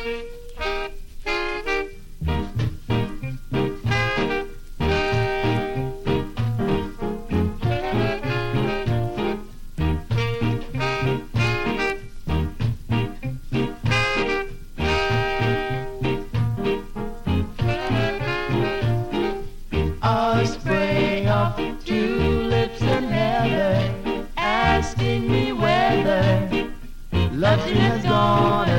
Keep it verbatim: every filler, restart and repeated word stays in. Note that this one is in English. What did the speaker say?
A spray of tulips and heather, asking me whether loving has gone